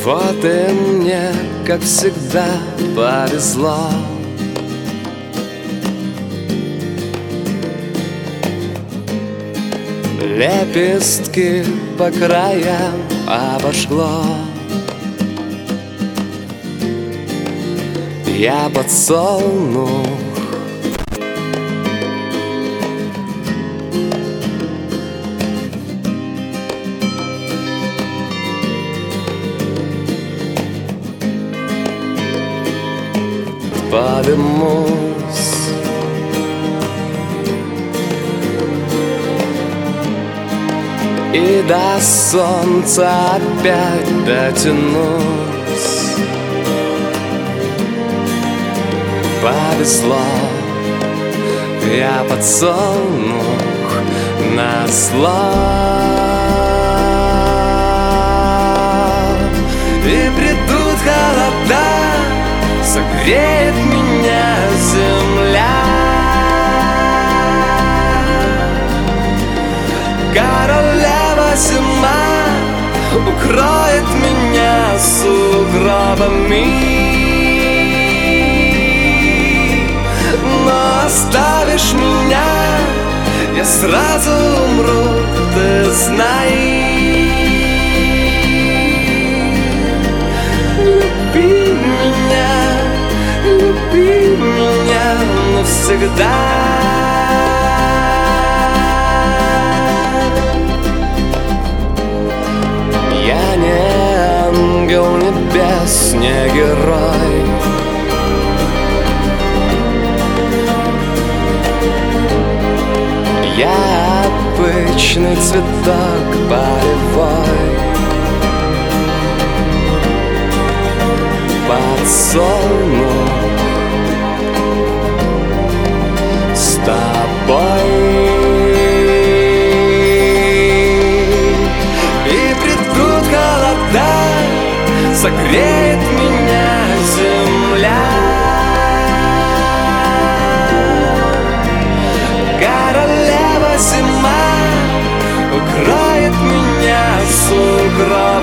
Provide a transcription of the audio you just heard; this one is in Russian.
Вот и мне, как всегда, повезло. Лепестки по краям обожгло. Я подсолнух. Подымусь. И до солнца опять дотянусь. Повезло, я подсолнух назло. И придут холода, согреет меня земля. Королева зима укроет меня сугробами. Но оставишь меня, я сразу умру, ты знай. Люби меня навсегда. Я не ангел небес, не герой. Я обычный цветок полевой. Подсолнух с тобой. И придут холода, согреет меня земля. Королева зима укроет меня сугробами.